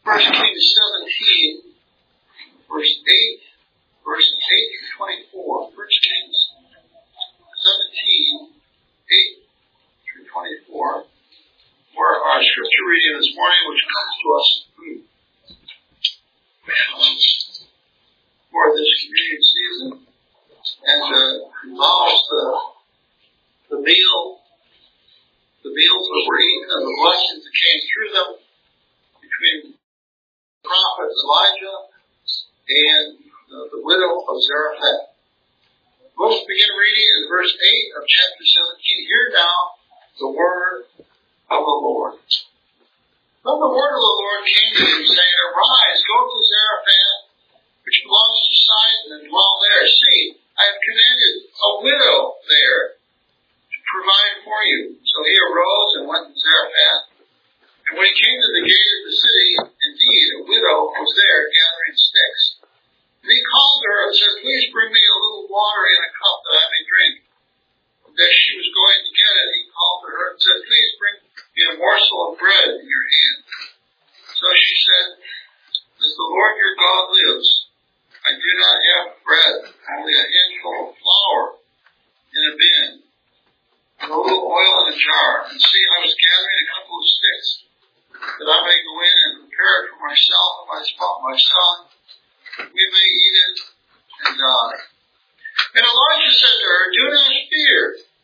1 Kings 17, verse 8 through 24. 1 Kings 17, 8 through 24, for our scripture reading this morning, which comes to us for this communion season, and involves the meals that were eaten and the blessings that came through them between the prophet Elijah and the widow of Zarephath. We'll begin reading in verse 8 of chapter 17. Hear now the word of the Lord. Then the word of the Lord came to him, saying, Arise, go to Zarephath, which belongs to Sidon, and dwell there. See, I have commanded a widow there to provide for you. So he arose and went to Zarephath. And when he came to the gate of the city, indeed, a widow was there gathering sticks. And he called her and said, Please bring me a little water in a cup that I may drink. And as she was going to get it, he called to her and said, Please bring me a morsel of bread in your hand. So she said, As the Lord your God lives, I do not have bread, only a handful of flour in a bin, and a little oil in a jar. And see, I was gathering a couple of sticks, that I may go in and prepare it for myself and my son. We may eat it and die. And Elijah said to her, Do not fear.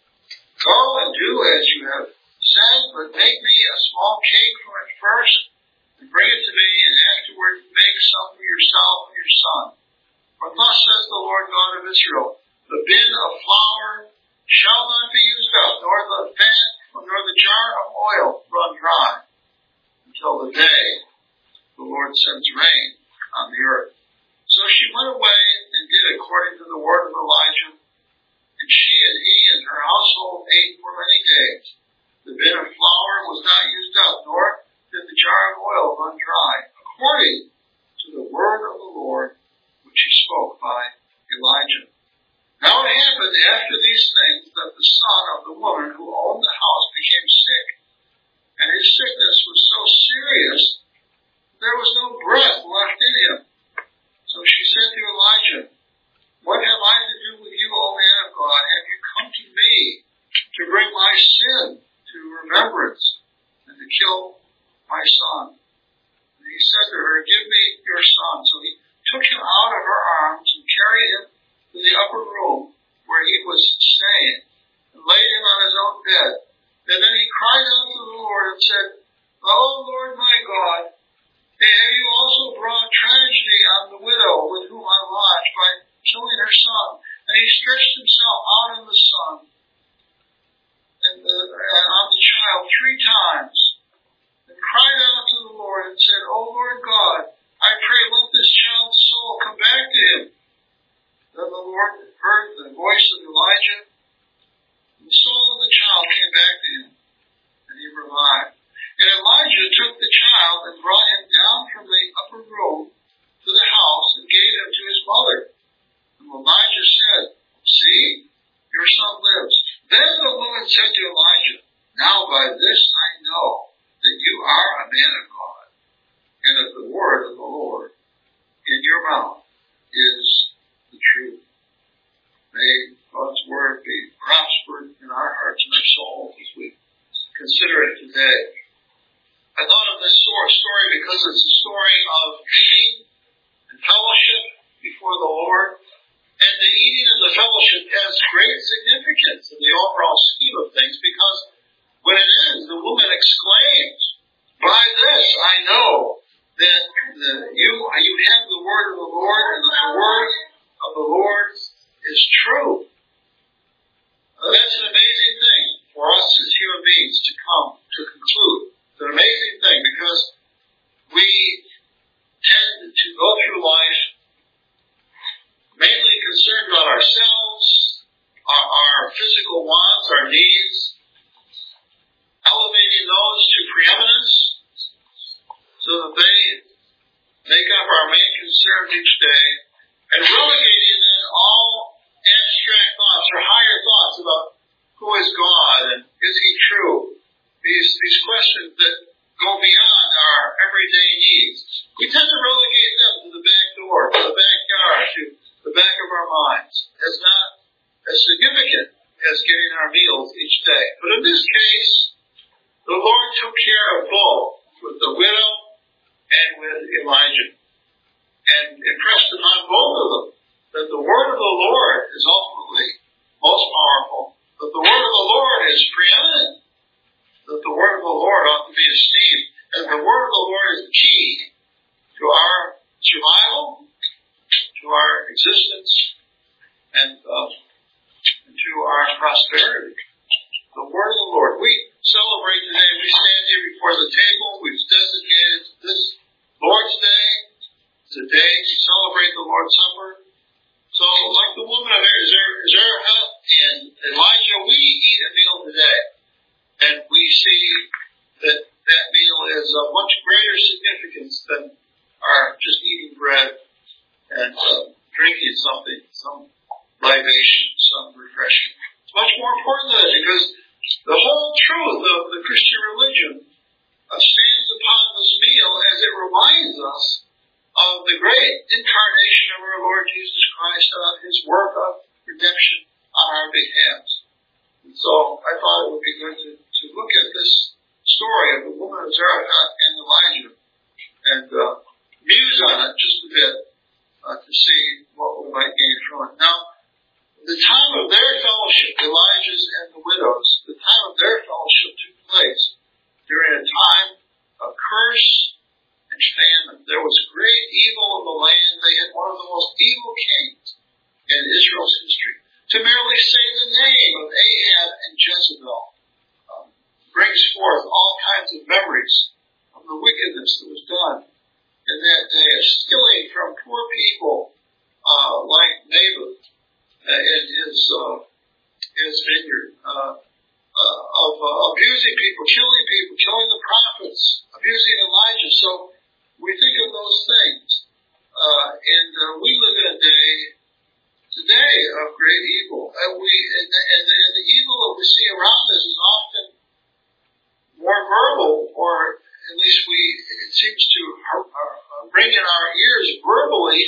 Go and do as you have said, but make me a small cake from it first, and bring it to me, and afterward make some for yourself and your son. For thus says the Lord God of Israel, The bin of flour shall not be used up, nor the fat, nor the jar of oil run dry, until the day the Lord sends rain on the earth. So she went away and did according to the word of Elijah, and she and he and her household ate for many days. The bin of flour was not used up, nor did the jar of oil run dry, according to the word of the Lord, which he spoke by Elijah. Now it happened after these things that the son of the woman who owned the house became sick, and his sickness was so serious there was no breath left in him. So she said to Elijah, What have I to do with you, O man of God? Have you come to me to bring my sin to remembrance and to kill my son? And he said to her, Give me your son. So he took him out of her arms and carried him to the upper room where he was staying and laid him on his own bed. And then he cried out to the Lord and said, O Lord my God, have you also brought tragedy on the widow with whom I lodged by killing her son? And he stretched himself out on the son and on the child 3 times, and cried out to the Lord and said, O Lord God, I pray let this child's soul come back to him. Then the Lord heard the voice of Elijah, and the soul of the child came back to him, and he revived. And Elijah took the child and brought him down from the upper room to the house and gave him to his mother. And Elijah said, See, your son lives. Then the woman said to Elijah, Now by this I know that you are a man of God, and that the word of the Lord in your mouth is the truth. May God's word be prospered in our hearts and our souls as we consider it today. I thought of this story because it's a story of eating and fellowship before the Lord. And the eating and the fellowship has great significance in the overall scheme of things, because when it ends, the woman exclaims, By this I know that you have the word of the Lord, and that the word of the Lord is true. That's an amazing thing for us as human beings to come to conclude. It's an amazing thing, because we tend to go through life mainly concerned about ourselves, our physical wants, our needs, elevating those to preeminence so that they make up our main concerns each day, and relegating then all abstract thoughts or higher thoughts about who is God and is He true. These questions that go beyond our everyday needs. We tend to relegate them to the back door, to the backyard, to the back of our minds, as not as significant as getting our meals each day. But in this case, the Lord took care of both, with the widow and with Elijah, and impressed upon both of them that the word of the Lord is ultimately most powerful, that the word of the Lord is preeminent, that the word of the Lord ought to be esteemed, and the word of the Lord is the key to our survival, to our existence, and to our prosperity. The word of the Lord. We celebrate today. We stand here before the table. We've designated this Lord's Day. It's a day to celebrate the Lord's Supper. So, like the woman of Zarephath and Elijah, we eat a meal today. And we see that that meal is of much greater significance than our just eating bread and drinking something, some libation, some refreshing. It's much more important than that, because the whole truth of the Christian religion stands upon this meal as it reminds us of the great incarnation of our Lord Jesus Christ, of His work of redemption on our behalf. And so I thought it would be good to look at this story of the woman of Zarephath and Elijah and muse on it just a bit to see what we might gain from it. Now, the time of their fellowship, Elijah's and the widow's, the time of their fellowship took place during a time of curse and famine. There was great evil in the land. They had one of the most evil kings in Israel's history. To merely say the name of Ahab and Jezebel brings forth all kinds of memories of the wickedness that was done in that day, of stealing from poor people like Naboth in his vineyard, of abusing people, killing the prophets, abusing Elijah. So we think of those things. And we live in a day today of great evil. And the evil that we see around us is often more verbal, or at least it seems to ring in our ears verbally,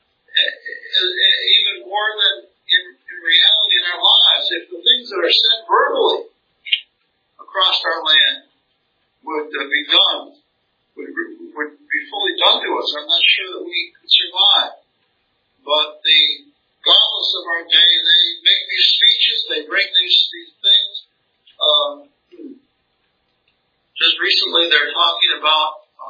even more than in reality in our lives. If the things that are said verbally across our land would be done, would be fully done to us, I'm not sure that we could survive. But the godless of our day, they make these speeches, they bring these things. Just recently they're talking about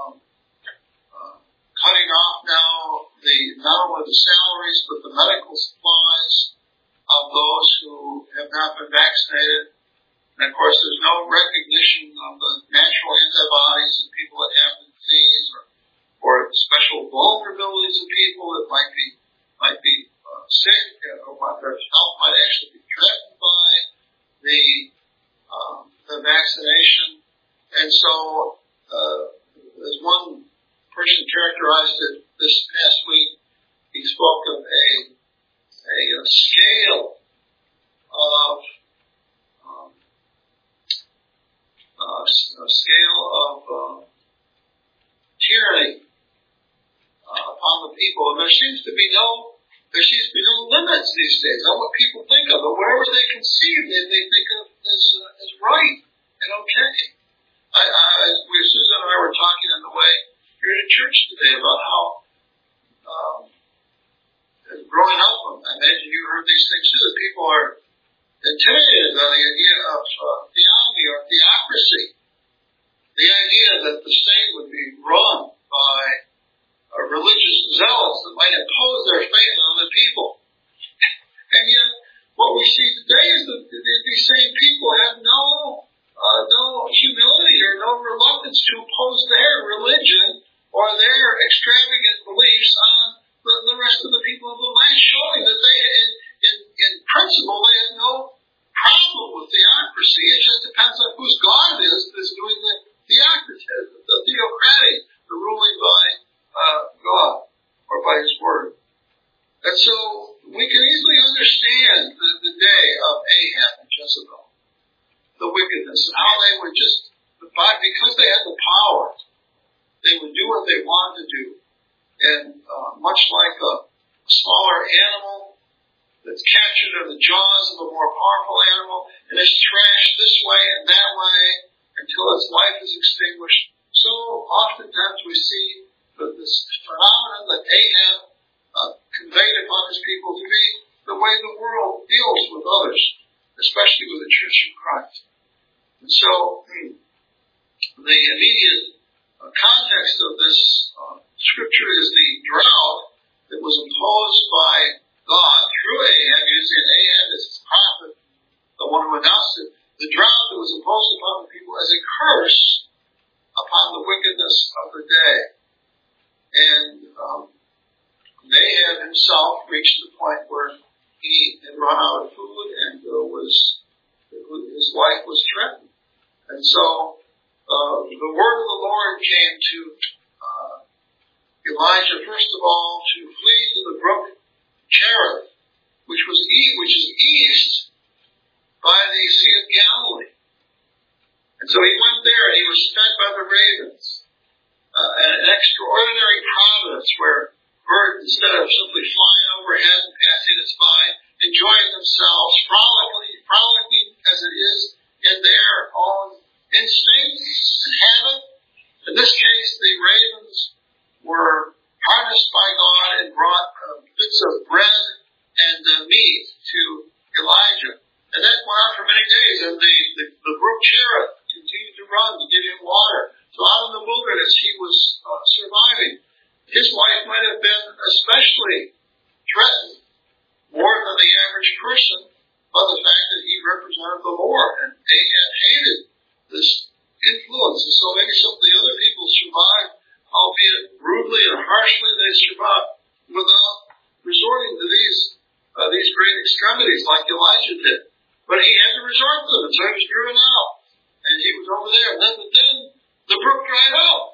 cutting off now not only the salaries but the medical supplies of those who have not been vaccinated. And of course there's no recognition of the natural antibodies of people that have the disease, or special vulnerabilities of people that might be sick, or their health might actually be threatened by the vaccination. And so, as one person characterized it this past week, he spoke of a scale of tyranny upon the people, and there seems to be no limits these days on what people think of, or whatever they conceive they think of as right and okay. Susan and I were talking on the way here to church today about how, growing up, I imagine you heard these things too, that people are intimidated by the idea of theonomy or theocracy. The idea that the state would be run by religious zealots that might impose their faith on the people. And yet, what we see today is that these same people have no humility or no reluctance to impose their religion or their extravagant beliefs on the rest of the people of the land, showing that they, in principle, they have no problem with theocracy. It just depends on whose God is doing the theocracy, the theocratic, the ruling by God or by His Word. And so we can easily understand the day of Ahab and Jezebel, the wickedness, and how they would just, because they had the power, they would do what they wanted to do. And much like a smaller animal that's captured in the jaws of a more powerful animal and is trashed this way and that way until its life is extinguished, so oftentimes we see this phenomenon that Ahab conveyed upon his people to be the way the world deals with others, especially with the Church of Christ. And so the immediate context of this scripture is the drought that was imposed by God through Ahab, using Ahab as his prophet, the one who announced it, the drought that was imposed upon the people as a curse upon the wickedness of the day. And Ahab himself reached the point where he had run out of food and his life was threatened. And so the word of the Lord came to Elijah, first of all, to flee to the brook Cherith, which is east by the Sea of Galilee. And so he went there and he was fed by the ravens. An extraordinary providence where birds, instead of simply flying overhead and passing us by, enjoying themselves, frolicking as it is in their own instinct and habit. In this case, the ravens were harnessed by God and brought bits of bread and meat to Elijah. And that went on for many days, and the brook Cherith continued to run to give him water. So out in the wilderness, he was surviving. His life might have been especially threatened, more than the average person, by the fact that he represented the Lord, and Ahab hated this influence. And so maybe some of the other people survived, albeit rudely and harshly, they survived without resorting to these great extremities like Elijah did. But he had to resort to them, so he was driven out. And he was over there. And then the brook dried out.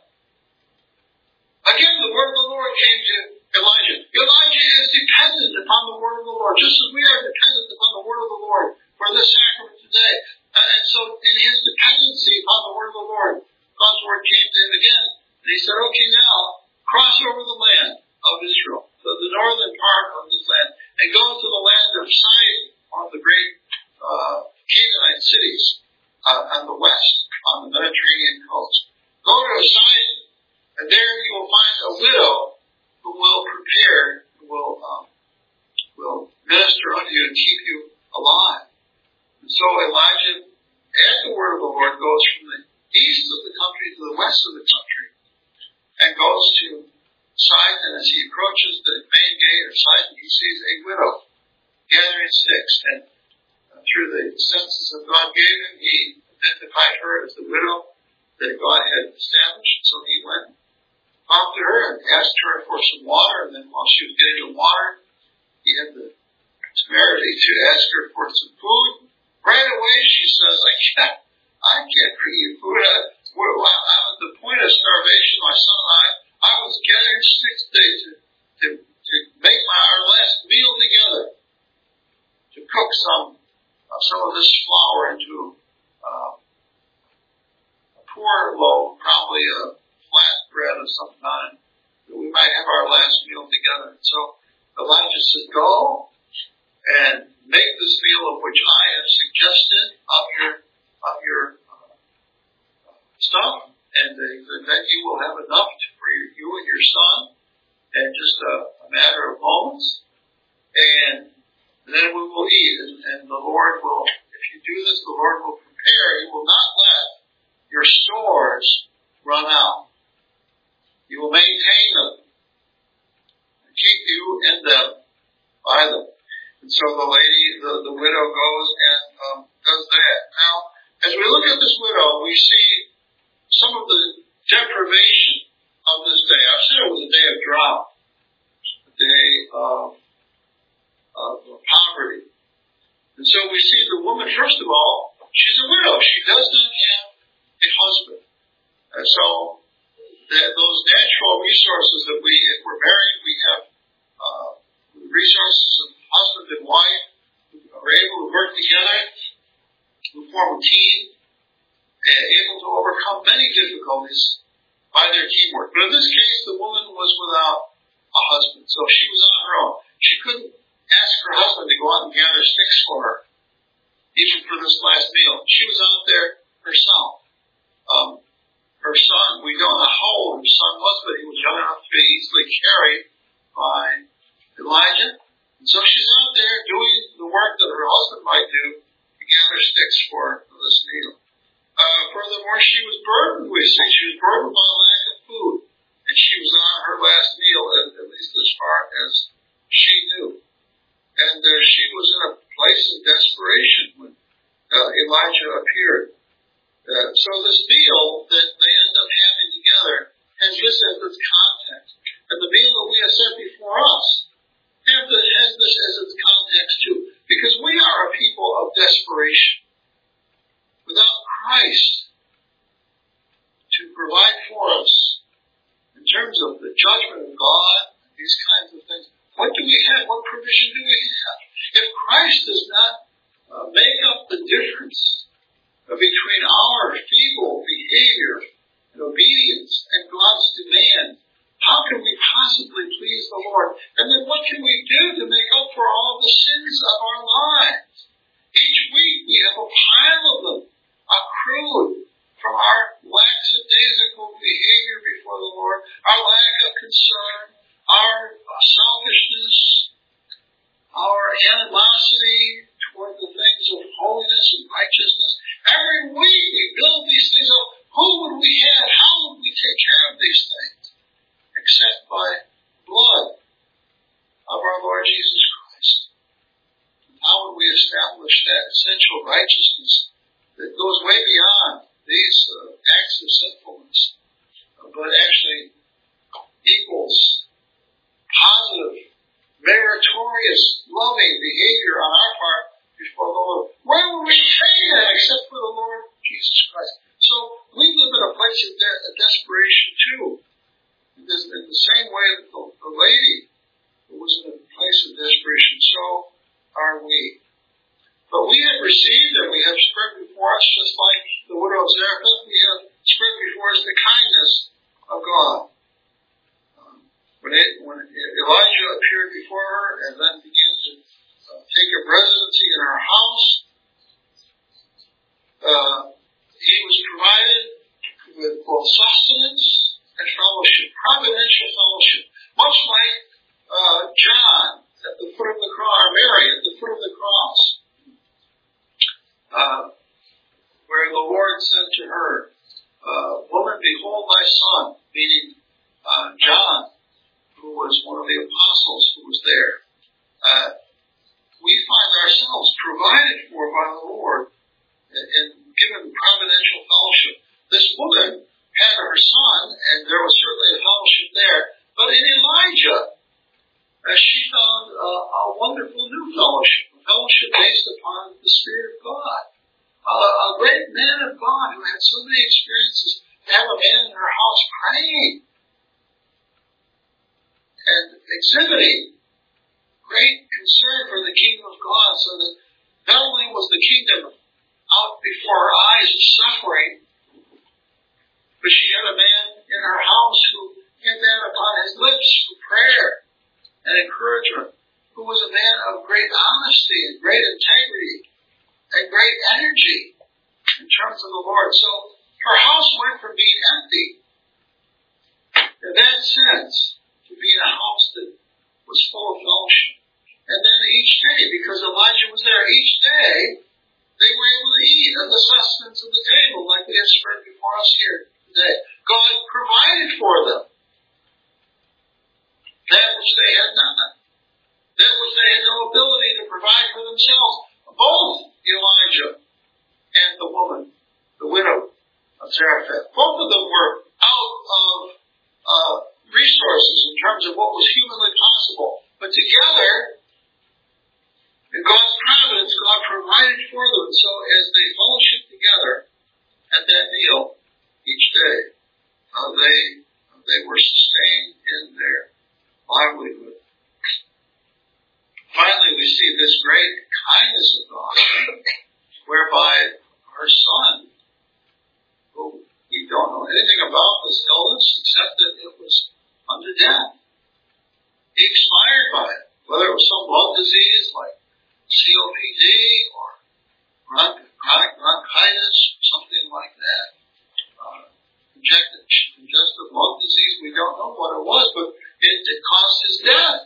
Again, the word of the Lord came to Elijah. Elijah is dependent upon the word of the Lord, just as we are dependent upon the word of the Lord for this sacrament today. And so in his dependency upon the word of the Lord, God's word came to him again. And he said, okay, now cross over the land of Israel, the northern part of this land, and go to the land of Sidon, one of the great Canaanite cities on the west, on the Mediterranean coast. Go to Sidon, and there you will find a widow who will prepare, who will minister unto you and keep you alive. And so Elijah, at the word of the Lord, goes from the east of the country to the west of the country, and goes to Sidon. And as he approaches the main gate of Sidon, he sees a widow gathering sticks. And through the senses that God gave him, he identified her as the widow that God had established. So he went, talked to her, and asked her for some water. And then while she was getting the water, he had the temerity to ask her for some food. Right away, she says, I can't bring you food. I'm at the point of starvation. My son and I was gathering sticks today to make our last meal together, to cook some of this flour into a poor loaf, probably a flat bread of some kind, that we might have our last meal together. And so Elijah said, go and make this meal of which I have suggested of your stuff, and that you will have enough for you and your son in just a matter of moments, and then we will eat, and the Lord will, if you do this, the Lord will prepare. He will not let your stores run out. He will maintain them and keep you in them, by them. And so the widow goes and does that. Now, as we look at this widow, we see some of the deprivation of this day. I said it was a day of drought, a day of poverty. And so we see the woman, first of all, she's a widow. She does not have a husband. And so those natural resources that if we're married, we have resources of husband and wife who are able to work together, who form a team, and able to overcome many difficulties by their teamwork. But in this case, the woman was without a husband, so she was on her own. She couldn't ask her husband to go out and gather sticks for her, even for this last meal. She was out there herself. Her son, we don't know how old her son was, but he was young enough to be easily carried by Elijah. And so she's out there doing the work that her husband might do to gather sticks for this meal. Furthermore, she was burdened, we see. She was burdened by a lack of food. And she was on her last meal, at least as far as she knew. And she was in a place of desperation when Elijah appeared. So this meal that they end up having together has this as its context. And the meal that we have set before us has this as its context too. Because we are a people of desperation. Without Christ to provide for us in terms of the judgment of God, these kinds of things, what do we have? What provision do we have? If Christ does not make up the difference between our feeble behavior and obedience and God's demand, how can we possibly please the Lord? And then what can we do to make up for all the sins of our lives? Each week we have a pile of them accrued from our lackadaisical behavior before the Lord, our lack of concern, our selfishness, our animosity toward the things of holiness and righteousness. Every week we build these things up. Who would we have? How would we take care of these things? Except by blood of our Lord Jesus Christ. How would we establish that essential righteousness that goes way beyond these acts of sinfulness, but actually equals positive, meritorious, loving behavior on our part before the Lord? Where will we pay that except for the Lord Jesus Christ? So we live in a place of desperation too. Because in the same way that the lady was in a place of desperation, so are we. But we have received and we have spread before us, just like the widow of Zarephath, we have spread before us the kindness of God. When Elijah appeared before her and then began to take up residency in her house, he was provided with both sustenance and fellowship, providential fellowship, much like John at the foot of the cross, or Mary at the foot of the cross, where the Lord said to her, "Woman, behold thy son," meaning John, who was one of the apostles who was there. We find ourselves provided for by the Lord and given providential fellowship. This woman had her son, and there was certainly a fellowship there. But in Elijah, she found a wonderful new fellowship, a fellowship based upon the Spirit of God. A great man of God who had so many experiences, to have a man in her house praying and exhibiting great concern for the kingdom of God, so that not only was the kingdom out before her eyes suffering, but she had a man in her house who had that upon his lips for prayer and encouragement, who was a man of great honesty and great integrity and great energy in terms of the Lord. So her house went from being empty, in that sense, to being a house that was full of fellowship. And then each day, because Elijah was there, each day they were able to eat of the sustenance of the table, like we have spread before us here today. God provided for them that which they had not, that which they had no ability to provide for themselves. Both Elijah and the woman, the widow of Zarephath, both of them were out of resources in terms of what was humanly possible. But together, in God's providence, God provided for them. So as they fellowship together at that meal each day, they were sustained in their livelihood. Finally, we see this great kindness of God, whereby her son, who we don't know anything about this illness, congestive lung disease. We don't know what it was, but it caused his death.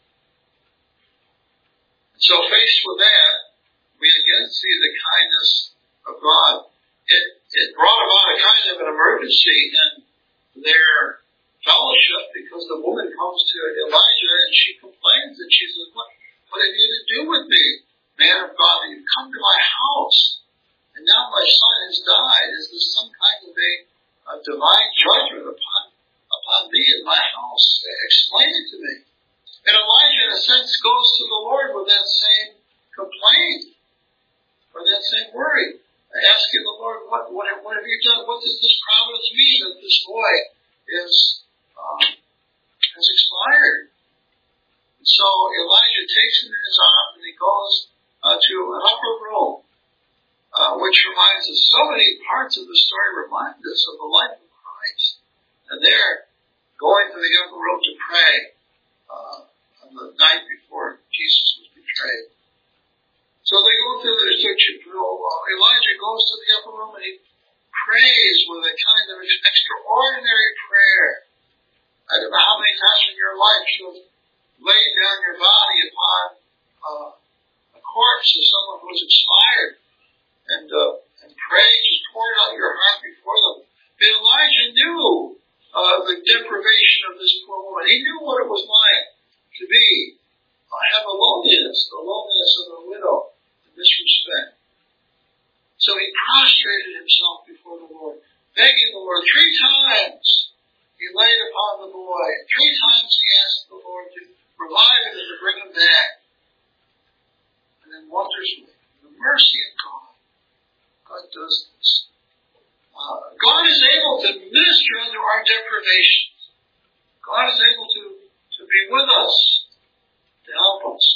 So faced with that, we again see the kindness of God. It brought about a kind of an emergency in their fellowship, because the woman comes to Elijah and she complains, and she says, what have you to do with me, man of God? You've come to my house, and now my son has died. Is this some kind of a divine judgment upon me in my house? Explain it to me. And Elijah, in a sense, goes to the Lord with that same complaint, or that same worry, asking the Lord, what have you done? What does this providence mean that this boy has expired? And so Elijah takes him in his arms and he goes to an upper room, which reminds us, so many parts of the story remind us of the life of Christ. And they're going to the upper room to pray on the night before Jesus was betrayed. So they go to the Elijah goes to the upper room and he prays with a kind of extraordinary prayer. I don't know how many times in your life you have laid down your body upon a corpse of someone who's expired and prayed, just poured out your heart before them. But Elijah knew the deprivation of this poor woman. He knew what it was like to have the loneliness of a widow in this respect. So he prostrated himself before the Lord, begging the Lord 3 times. He laid upon the boy. 3 times he asked the Lord to revive him and to bring him back. And then wonderously, the mercy of God does this. God is able to minister under our deprivations. God is able to be with us, to help us.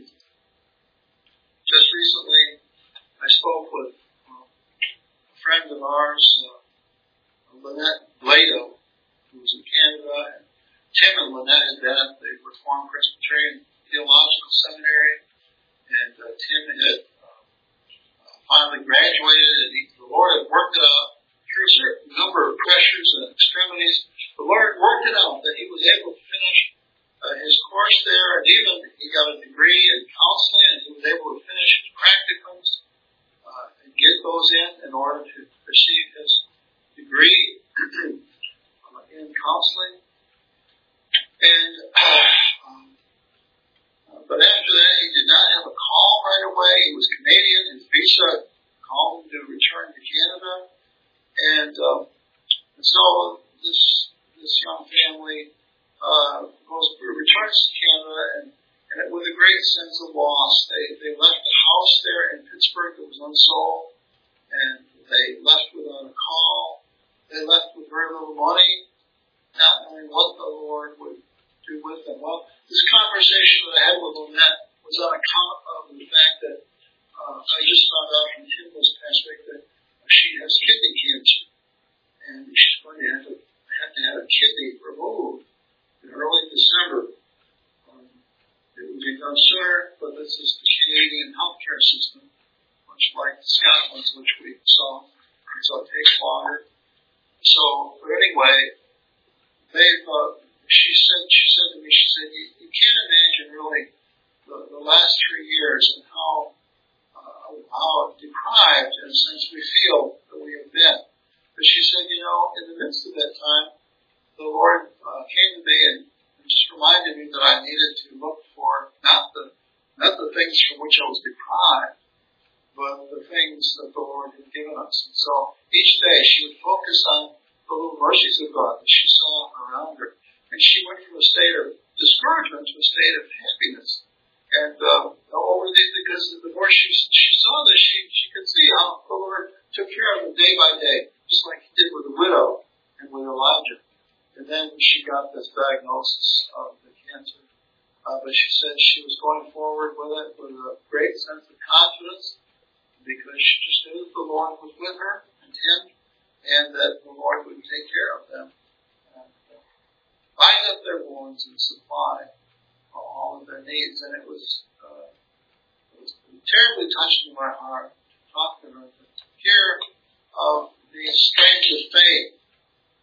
Just recently, I spoke with a friend of ours, Lynette Blado, who was in Canada. And Tim and Lynette had been at the Reformed Presbyterian Theological Seminary, and Tim had finally graduated, and the Lord had worked it out through a certain number of pressures and extremities. The Lord worked it out that he was able to finish his course there, and even he got a degree in counseling, and he was able to finish his practicums and get those in order to receive his degree in counseling. And but after that, he did not have a call right away. He was Canadian. His visa called him to return to Canada, and so this young family returns to Canada, and with a great sense of loss. They left the house there in Pittsburgh that was unsold, and they left without a call. They left with very little money, not knowing what the Lord would do with them. Well, this conversation that I had with Lynette was on account of the fact that I just found out from Tim this past week that she has kidney cancer, and she's going to have to have a kidney removed in early December. It would be done sooner, but this is the Canadian healthcare system, much like Scotland's, which we saw, so it takes longer. So, but anyway, she said to me, you can't imagine really the last 3 years and how deprived, in a sense, we feel that we have been. But she said, in the midst of that time, the Lord came to me and just reminded me that I needed to look for not the things from which I was deprived, but the things that the Lord had given us. And so each day she would focus on the little mercies of God that she saw around her. And she went from a state of discouragement to a state of happiness. And because the more she saw this, she could see how the Lord took care of her day by day, just like he did with the widow and with Elijah. And then she got this diagnosis of the cancer. But she said she was going forward with it with a great sense of confidence, because she just knew that the Lord was with her and him, and that the Lord would take care of them. Bind up their wounds and supply all of their needs. And it was terribly touching my heart to talk to her, to hear of the strength of faith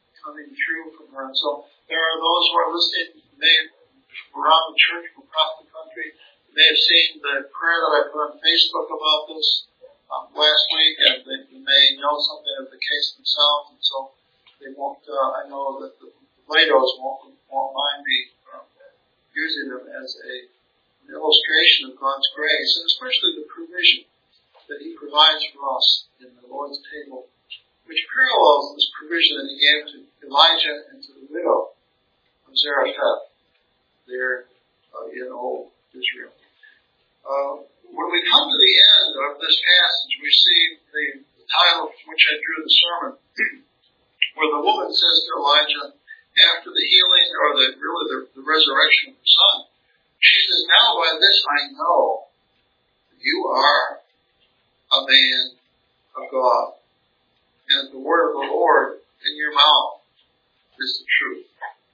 her. And so there are those who are listening around the church from across the country. You may have seen the prayer that I put on Facebook about this last week, and they may know something of the case themselves, and so they won't. I know that the Platos won't mind me using them as an illustration of God's grace, and especially the provision that He provides for us in the Lord's table, which parallels this provision that He gave to Elijah and to the widow of Zarephath there in old Israel. When we come to the end of this passage, we see the title from which I drew the sermon, where the woman says to Elijah, after the healing, or the resurrection of her son, she says, now by this I know that you are a man of God, and the word of the Lord in your mouth is the truth.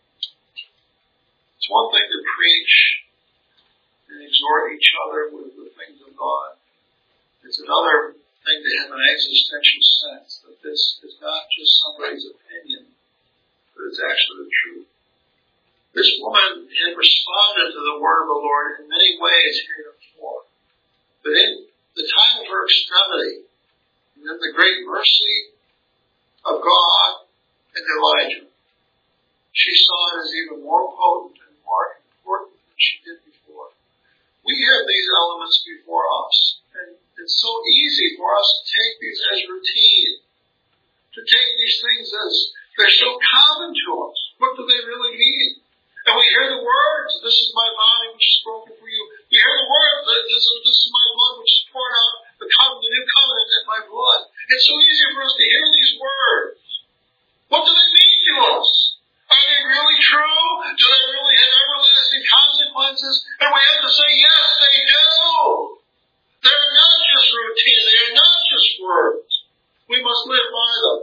It's one thing to preach and exhort each other with the things of God. It's another thing to have an existential sense that this is not just somebody's opinion, but it's actually the truth. This woman had responded to the word of the Lord in many ways heretofore, but in the time of her extremity, and in the great mercy of God and Elijah, she saw it as even more potent and more important than she did before. We have these elements before us, and it's so easy for us to take these as routine, to take these things as they're so common to us. What do they really mean? And we hear the words, this is my body which is broken for you. We hear the words, this is my blood which is poured out, the new covenant in my blood. It's so easy for us to hear these words. What do they mean to us? Are they really true? Do they really have everlasting consequences? And we have to say, yes, they do. They're not just routine. They are not just words. We must live by them.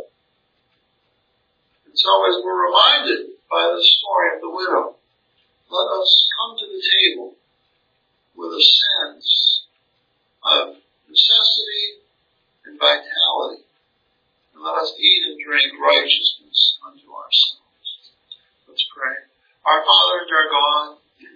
And so as we're reminded by the story of the widow, let us come to the table with a sense of necessity and vitality. And let us eat and drink righteousness unto ourselves. Let's pray. Our Father and our God,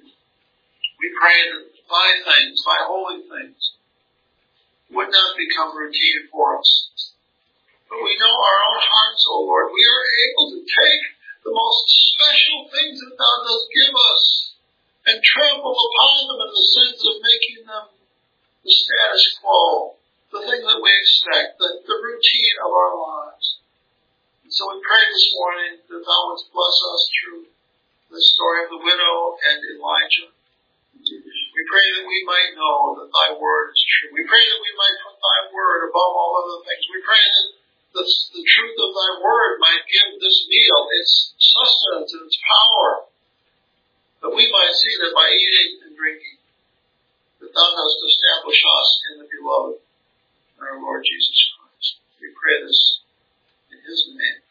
we pray that thy things, thy holy things, would not become routine for us. But we know our own hearts, O Lord. We are able to take the most special things that thou dost give us and trample upon them in the sense of making them the status quo, the thing that we expect, the routine of our lives. And so we pray this morning that thou wouldst bless us through the story of the widow and Elijah. We pray that we might know that thy word is true. We pray that we might put thy word above all other things. We pray that the truth of thy word might give this meal its sustenance and its power. That we might see that by eating and drinking, that thou dost establish us in the beloved, our Lord Jesus Christ. We pray this in his name.